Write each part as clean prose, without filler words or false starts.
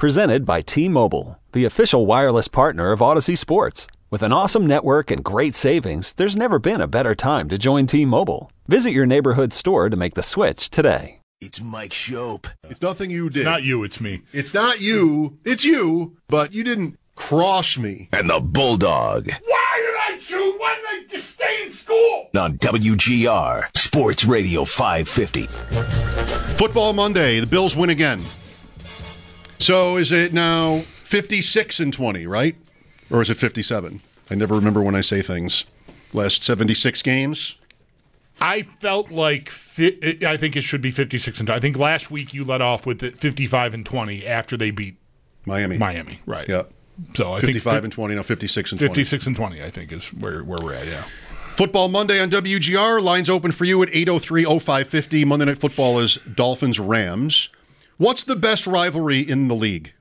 Presented by T-Mobile, the official wireless partner of Odyssey Sports. With an awesome network and great savings, there's never been a better time to join T-Mobile. Visit your neighborhood store to make the switch today. It's Mike Shope. It's nothing you did. It's not you, it's me. It's not you. It's you, but you didn't cross me. And the Bulldog. Why did I choose? Why did I just stay in school? On WGR, Sports Radio 550. Football Monday. The Bills win again. So is it now 56-20, right? Or is it 57? I never remember when I say things. Last 76 games? I felt like I think it should be 56-20. I think last week you let off with it 55-20 after they beat Miami, right? Yeah. So I 55-20, now 56-20. 56-20, I think, is where we're at. Yeah. Football Monday on WGR. Lines open for you at 803-0550. Monday Night Football is Dolphins-Rams. What's the best rivalry in the league?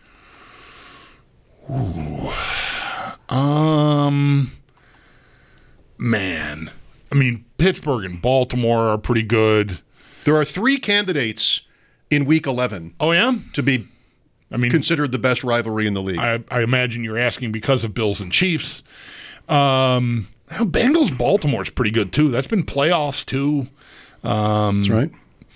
Ooh. Man. I mean, Pittsburgh and Baltimore are pretty good. There are 3 candidates in Week 11. Oh, yeah? To be considered the best rivalry in the league. I imagine you're asking because of Bills and Chiefs. Bengals Baltimore is pretty good, too. That's been playoffs, too. That's right.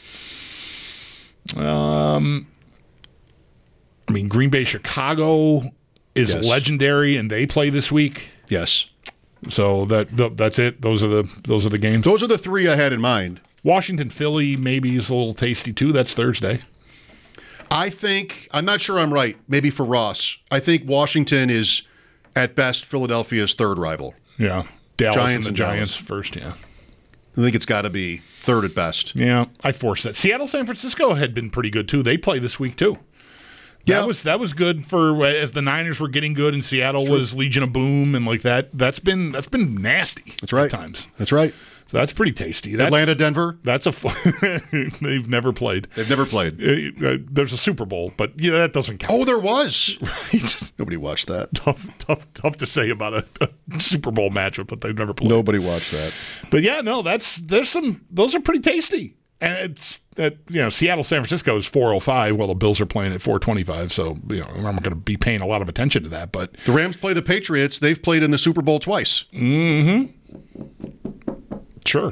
Green Bay Chicago is legendary, and they play this week. Yes. So that's it. Those are the games. Those are the 3 I had in mind. Washington Philly maybe is a little tasty too. That's Thursday. I'm not sure I'm right. Maybe for Ross, I think Washington is at best Philadelphia's third rival. Yeah, Dallas Giants and the Giants Dallas. first. Yeah. I think it's got to be third at best. Yeah, I forced that. Seattle, San Francisco had been pretty good too. They play this week too. Yeah. That was good for as the Niners were getting good and Seattle was Legion of Boom and like that. That's been nasty. That's right. At times. That's right. So that's pretty tasty. Atlanta, Denver. That's they've never played. They've never played. There's a Super Bowl, but yeah, that doesn't count. Oh, there was. Right. Nobody watched that. Tough to say about a Super Bowl matchup that they've never played. Nobody watched that. But yeah, no, those are pretty tasty. And it's Seattle, San Francisco is 4:05 while the Bills are playing at 4:25. So I'm not going to be paying a lot of attention to that. But the Rams play the Patriots. They've played in the Super Bowl twice. Mm-hmm. Sure.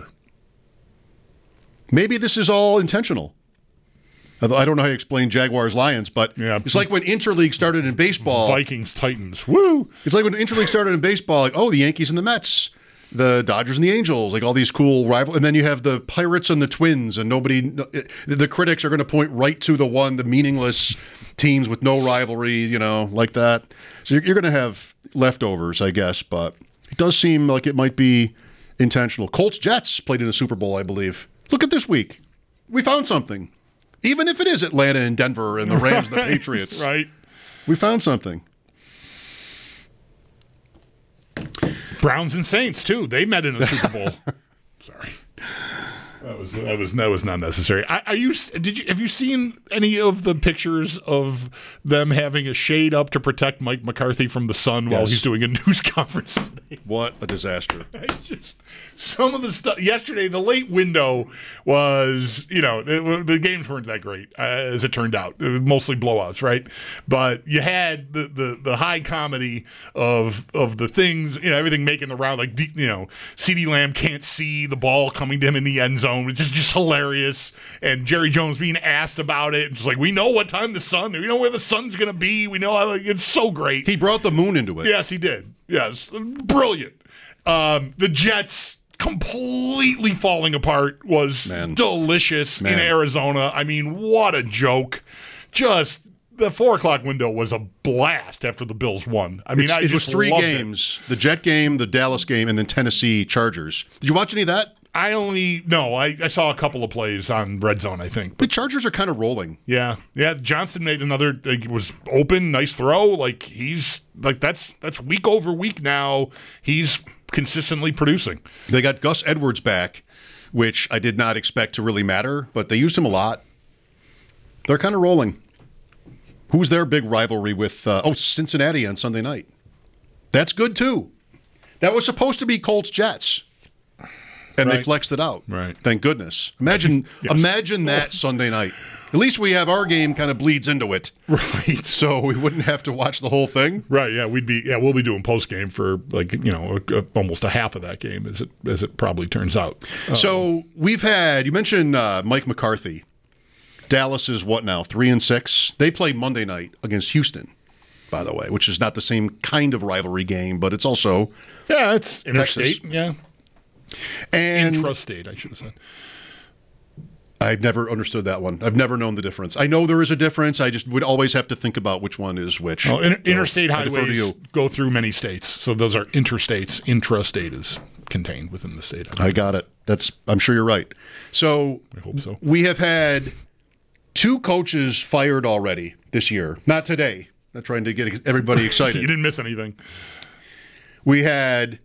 Maybe this is all intentional. Although I don't know how you explain Jaguars-Lions, but it's like when Interleague started in baseball. Vikings-Titans. Woo! It's like when Interleague started in baseball, like, the Yankees and the Mets, the Dodgers and the Angels, like all these cool rivals. And then you have the Pirates and the Twins, and the critics are going to point right to the meaningless teams with no rivalry, like that. So you're going to have leftovers, I guess, but it does seem like it might be intentional. Colts-Jets played in a Super Bowl, I believe. Look at this week. We found something. Even if it is Atlanta and Denver and the Rams and the Patriots. Right. We found something. Browns and Saints, too. They met in a Super Bowl. Sorry. That was not necessary. Have you seen any of the pictures of them having a shade up to protect Mike McCarthy from the sun while he's doing a news conference today? What a disaster. Some of the stuff yesterday, the late window was, the games weren't that great, as it turned out. It was mostly blowouts, right? But you had the high comedy of the things, everything making the round, like, CeeDee Lamb can't see the ball coming to him in the end zone, which is just hilarious. And Jerry Jones being asked about it, just like, we know what time we know where the sun's going to be. We know it's so great. He brought the moon into it. Yes, he did. Yes, brilliant. The Jets completely falling apart was delicious in Arizona. I mean, what a joke. Just the 4:00 window was a blast after the Bills won. I mean, it was 3 games. The Jet game, the Dallas game, and then Tennessee Chargers. Did you watch any of that? I saw a couple of plays on Red Zone, I think. The Chargers are kind of rolling. Yeah. Johnson made another, was open, nice throw. That's week over week now. He's consistently producing. They got Gus Edwards back, which I did not expect to really matter, but they used him a lot. They're kind of rolling. Who's their big rivalry with? Cincinnati on Sunday night. That's good, too. That was supposed to be Colts-Jets. And they flexed it out. Right. Thank goodness. Imagine that Sunday night. At least we have our game kind of bleeds into it. Right. So we wouldn't have to watch the whole thing. Right, yeah, we'll be doing post game for almost a half of that game as it probably turns out. So we've had, you mentioned Mike McCarthy. Dallas is what now, 3-6? They play Monday night against Houston, by the way, which is not the same kind of rivalry game, but it's also it's interstate, Texas. yeah. And intrastate, I should have said. I've never understood that one. I've never known the difference. I know there is a difference. I just would always have to think about which one is which. Well, interstate I defer to highways you. go through many states, so those are interstates. Intrastate is contained within the state. I got it. I'm sure you're right. So I hope so. We have had 2 coaches fired already this year. Not today. Not trying to get everybody excited. You didn't miss anything. We had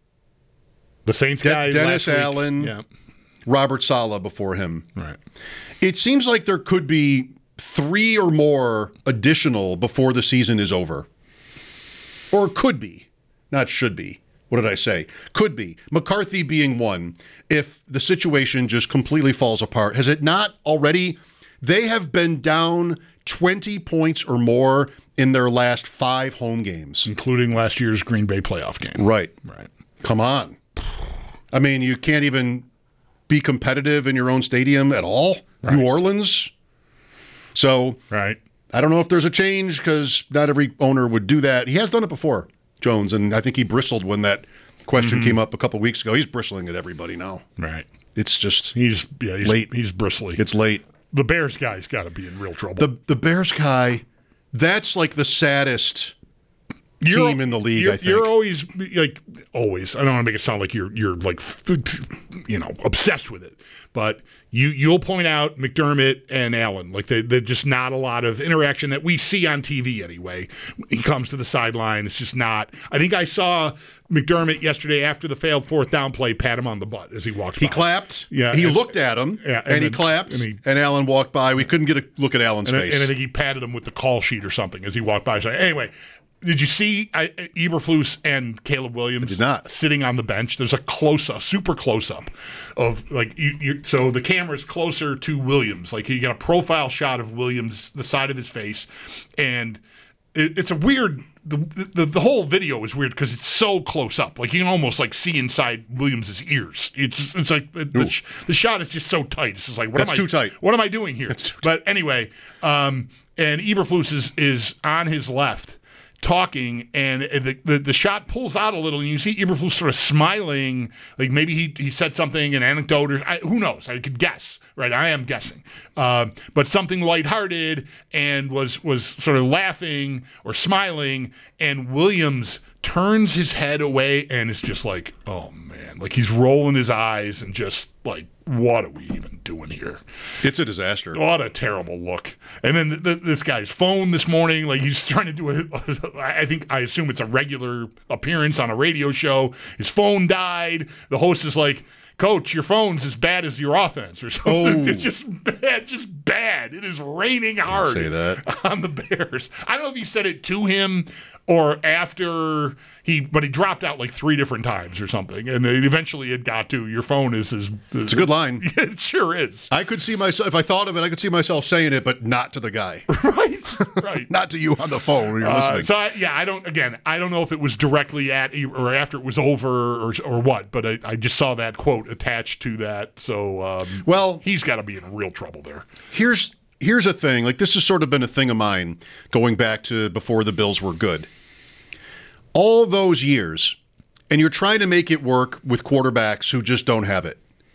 The Saints guy, Dennis last week. Allen, Yeah. Robert Saleh before him. Right. It seems like there could be 3 or more additional before the season is over. Or could be. Not should be. What did I say? Could be. McCarthy being one. If the situation just completely falls apart. Has it not already? They have been down 20 points or more in their last 5 home games. Including last year's Green Bay playoff game. Right. Right. Come on. I mean, you can't even be competitive in your own stadium at all. Right. New Orleans. So Right. I don't know if there's a change because not every owner would do that. He has done it before, Jones, and I think he bristled when that question came up a couple weeks ago. He's bristling at everybody now. Right. It's just He's late. He's bristly. It's late. The Bears guy's got to be in real trouble. The Bears guy, that's like the saddest team in the league, I think. You're always always. I don't want to make it sound like you're like obsessed with it, but you'll point out McDermott and Allen, like they're just not a lot of interaction that we see on TV anyway. He comes to the sideline, it's just not. I think I saw McDermott yesterday after the failed 4th down play pat him on the butt as he walked by. He clapped. Yeah, He looked at him, and he clapped, and Allen walked by. We couldn't get a look at Allen's face. And I think he patted him with the call sheet or something as he walked by. So anyway, did you see Eberflus and Caleb Williams did not. sitting on the bench? There's a close-up, super close-up of like so the camera's closer to Williams. Like you get a profile shot of Williams, the side of his face, and it's a weird. The whole video is weird because it's so close up. Like you can almost like see inside Williams's ears. It's like the shot is just so tight. It's just like too tight. What am I doing here? But anyway, and Eberflus is on his left talking, and the shot pulls out a little, and you see Eberflus sort of smiling, like maybe he said something, an anecdote, or who knows? I could guess, right? I am guessing, but something lighthearted, and was sort of laughing or smiling, and Williams turns his head away and is just like, oh man, like he's rolling his eyes and just like, what are we even doing here? It's a disaster. What a terrible look. And then this guy's phone this morning, like he's trying to do I assume it's a regular appearance on a radio show. His phone died. The host is like, Coach, your phone's as bad as your offense or something. Oh. It's just bad. It is raining hard say that. on the Bears. I don't know if you said it to him or after but he dropped out like 3 different times or something. And eventually it got to, your phone is It's a good line. It sure is. I could see myself, if I thought of it, I could see myself saying it, but not to the guy. Right. Not to you on the phone when you're listening. So I don't know if it was directly at or after it was over or what, but I just saw that quote attached to that. So well, he's got to be in real trouble there. Here's a thing. Like this has sort of been a thing of mine going back to before the Bills were good. All those years, and you're trying to make it work with quarterbacks who just don't have it.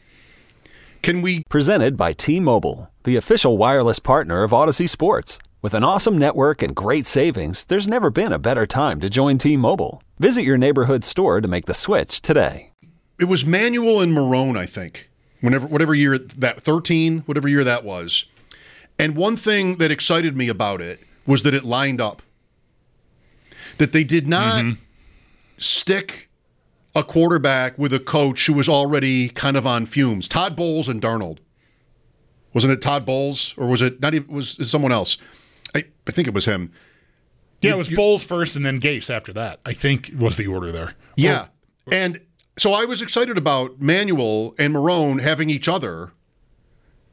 Can we? Presented by T-Mobile, the official wireless partner of Odyssey Sports. With an awesome network and great savings, there's never been a better time to join T-Mobile. Visit your neighborhood store to make the switch today. It was Manuel and Marone, I think. Whatever year that 13, whatever year that was. And one thing that excited me about it was that it lined up. That they did not stick a quarterback with a coach who was already kind of on fumes. Todd Bowles and Darnold. Wasn't it Todd Bowles? Or was it not even, was it someone else? I think it was him. Yeah, it was Bowles first and then Gase after that, I think was the order there. Yeah. And so I was excited about Manuel and Marone having each other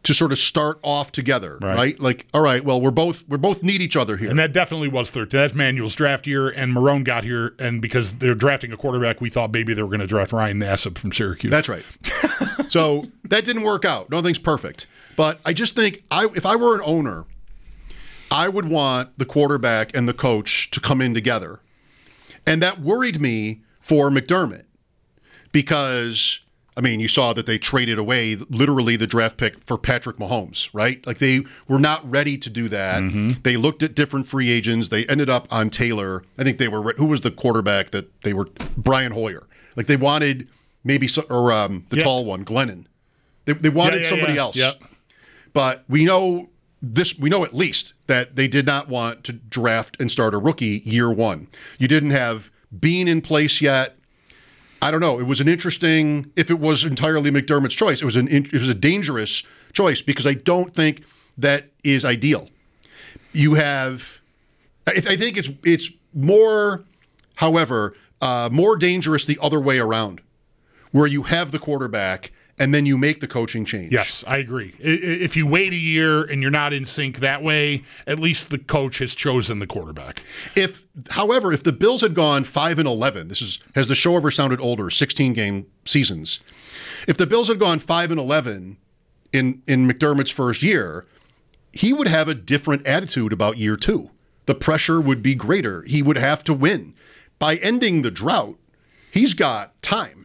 to sort of start off together, right? Like, all right, well, we're both need each other here. And that definitely was third. That's Manuel's draft year, and Marrone got here, and because they're drafting a quarterback, we thought maybe they were going to draft Ryan Nassib from Syracuse. That's right. So that didn't work out. Nothing's perfect. But I just think if I were an owner, I would want the quarterback and the coach to come in together. And that worried me for McDermott because, I mean, you saw that they traded away literally the draft pick for Patrick Mahomes, right? Like they were not ready to do that. They looked at different free agents. They ended up on Taylor. I think they were, who was the quarterback that they were? Brian Hoyer. Like they wanted maybe, the tall one, Glennon. They wanted somebody else. Yep. But we know at least that they did not want to draft and start a rookie year one. You didn't have Bean in place yet. I don't know. It was an interesting, if it was entirely McDermott's choice, it was a dangerous choice because I don't think that is ideal. You have, I think it's more, however, more dangerous the other way around, where you have the quarterback and then you make the coaching change. Yes, I agree. If you wait a year and you're not in sync that way, at least the coach has chosen the quarterback. However, if the Bills had gone 5-11, has the show ever sounded older, 16-game seasons. If the Bills had gone 5-11 in McDermott's first year, he would have a different attitude about year two. The pressure would be greater. He would have to win. By ending the drought, he's got time.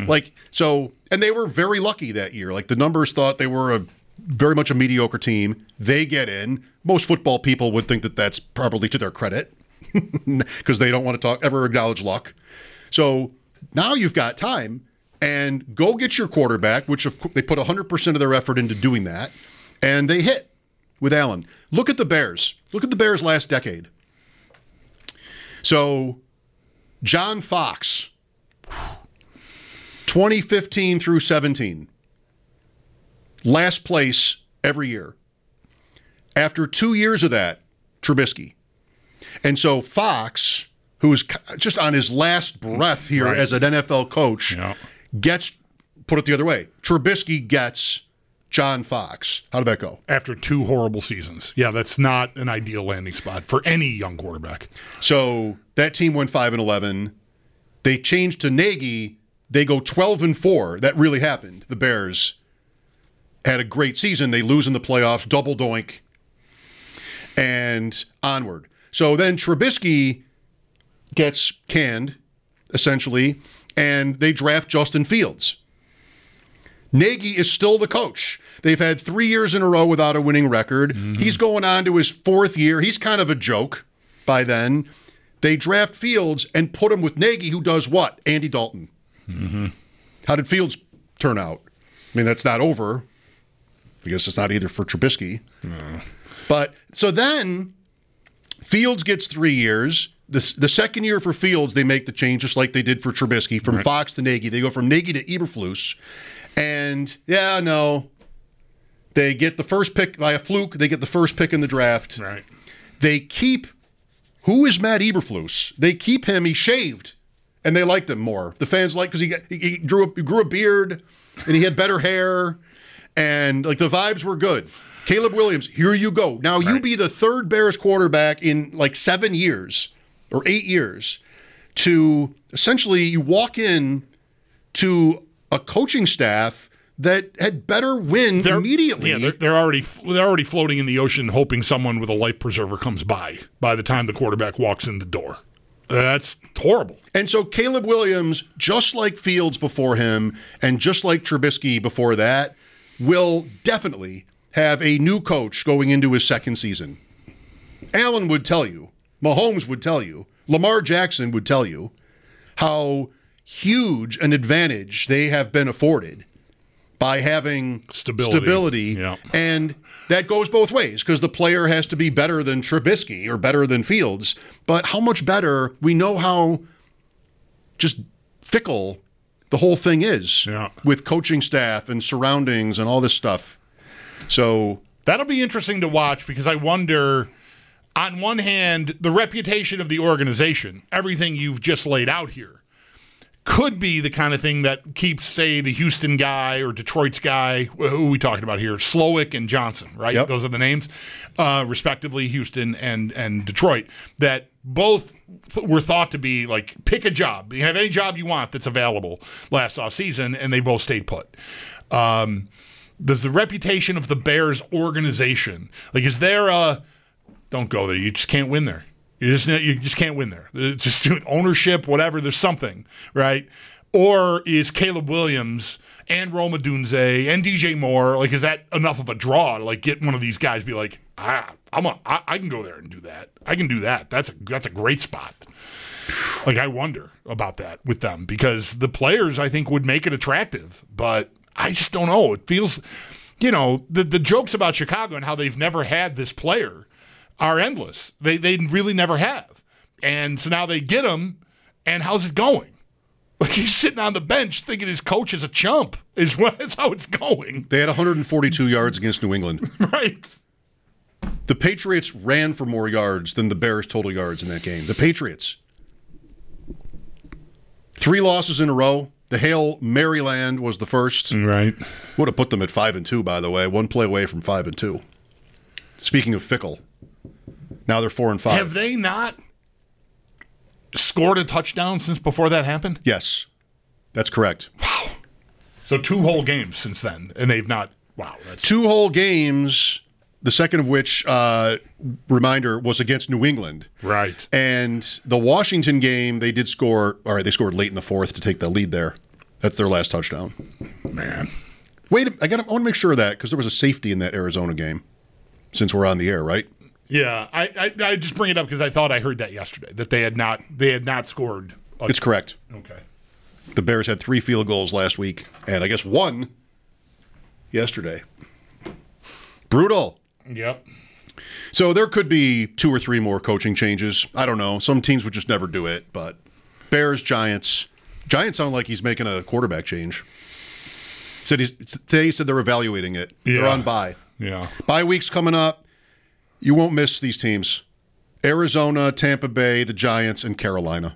And they were very lucky that year. Like the numbers thought they were very much a mediocre team. They get in. Most football people would think that that's probably to their credit because they don't want to ever acknowledge luck. So now you've got time and go get your quarterback, which they put 100% of their effort into doing that. And they hit with Allen. Look at the Bears. Look at the Bears last decade. So John Fox, 2015 through 17, last place every year. After 2 years of that, Trubisky. And so Fox, who is just on his last breath here as an NFL coach, gets, put it the other way, Trubisky gets John Fox. How did that go? After 2 horrible seasons. Yeah, that's not an ideal landing spot for any young quarterback. So that team went 5-11. They changed to Nagy. They go 12-4. That really happened. The Bears had a great season. They lose in the playoffs, double doink, and onward. So then Trubisky gets canned, essentially, and they draft Justin Fields. Nagy is still the coach. They've had 3 years in a row without a winning record. He's going on to his 4th year. He's kind of a joke by then. They draft Fields and put him with Nagy, who does what? Andy Dalton. How did Fields turn out? I mean, that's not over. I guess it's not either for Trubisky. But so then Fields gets 3 years. The second year for Fields, they make the change just like they did for Trubisky, from Fox to Nagy. They go from Nagy to Eberflus. And, they get the first pick by a fluke. They get the first pick in the draft. Right. They keep, who is Matt Eberflus? They keep him. He shaved. And they liked him more. The fans liked because he grew a beard and he had better hair, and like the vibes were good. Caleb Williams, here you go. Now you be the third Bears quarterback in like 7 years or 8 years. To essentially you walk in to a coaching staff that had better win immediately. Yeah, they're already floating in the ocean, hoping someone with a life preserver comes by the time the quarterback walks in the door. That's horrible. And so Caleb Williams, just like Fields before him and just like Trubisky before that, will definitely have a new coach going into his second season. Allen would tell you, Mahomes would tell you, Lamar Jackson would tell you how huge an advantage they have been afforded by having stability. Yeah. And that goes both ways because the player has to be better than Trubisky or better than Fields. But how much better, we know how just fickle the whole thing is with coaching staff and surroundings and all this stuff. So that'll be interesting to watch because I wonder, on one hand, the reputation of the organization, everything you've just laid out here, could be the kind of thing that keeps, say, the Houston guy or Detroit's guy, who are we talking about here? Slowick and Johnson, right? Yep. Those are the names, respectively, Houston and Detroit, that both were thought to be like, pick a job. You have any job you want that's available last offseason, and they both stayed put. Does the reputation of the Bears organization, like, is there a, don't go there, you just can't win there. You just can't win there. It's just ownership, whatever. There's something, right? Or is Caleb Williams and Rome Odunze and DJ Moore, like, is that enough of a draw to like get one of these guys? Be like, I can go there and do that. I can do that. That's a great spot. Like, I wonder about that with them, because the players, I think, would make it attractive, but I just don't know. It feels, the jokes about Chicago and how they've never had this player are endless. They really never have. And so now they get him, and how's it going? Like, he's sitting on the bench thinking his coach is a chump, is how it's going. They had 142 yards against New England. Right. The Patriots ran for more yards than the Bears' total yards in that game. The Patriots. 3 losses in a row. The Hail Maryland was the first. Right. Would have put them at 5-2, by the way. 1 play away from 5-2. Speaking of fickle. Now they're 4-5. Have they not scored a touchdown since before that happened? Yes, that's correct. Wow. So 2 whole games since then, and they've not. Wow. That's 2 whole games, the second of which, reminder, was against New England. right. And the Washington game, they did score. All right, they scored late in the 4th to take the lead there. That's their last touchdown. Man. Wait, I want to make sure of that, because there was a safety in that Arizona game, since we're on the air, right? Yeah, I just bring it up because I thought I heard that yesterday, that they had not scored. It's correct. Okay. The Bears had 3 field goals last week, and I guess 1 yesterday. Brutal. Yep. So there could be 2 or 3 more coaching changes. I don't know. Some teams would just never do it, but Bears, Giants. Giants sound like he's making a quarterback change. Today he said they're evaluating it. Yeah. They're on bye. Yeah. Bye week's coming up. You won't miss these teams. Arizona, Tampa Bay, the Giants, and Carolina.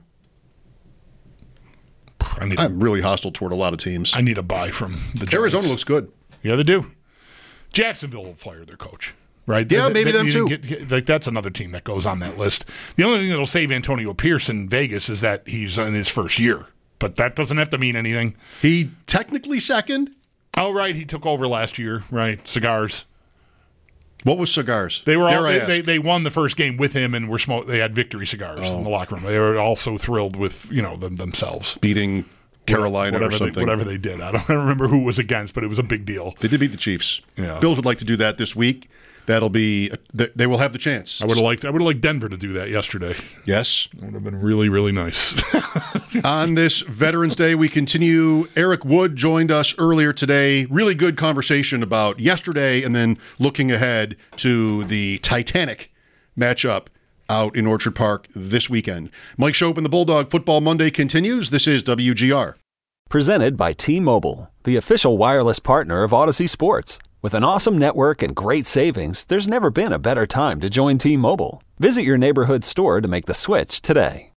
I'm really hostile toward a lot of teams. I need a buy from the Giants. Arizona looks good. Yeah, they do. Jacksonville will fire their coach, right? Yeah, maybe them too. That's another team that goes on that list. The only thing that'll save Antonio Pierce in Vegas is that he's in his first year, but that doesn't have to mean anything. He technically second. Oh, right. He took over last year, right? Cigars. What was cigars? They were all, Dare I ask? they won the first game with him and they had victory cigars in the locker room. They were also thrilled with themselves Beating Carolina or something. Whatever they did. I don't remember who it was against, but it was a big deal. They did beat the Chiefs. Yeah. Bills would like to do that this week. That'll be. They will have the chance. I would have liked Denver to do that yesterday. Yes. It would have been really, really nice. On this Veterans Day, we continue. Eric Wood joined us earlier today. Really good conversation about yesterday and then looking ahead to the Titanic matchup out in Orchard Park this weekend. Mike Shope and the Bulldog Football Monday continues. This is WGR. Presented by T-Mobile, the official wireless partner of Odyssey Sports. With an awesome network and great savings, there's never been a better time to join T-Mobile. Visit your neighborhood store to make the switch today.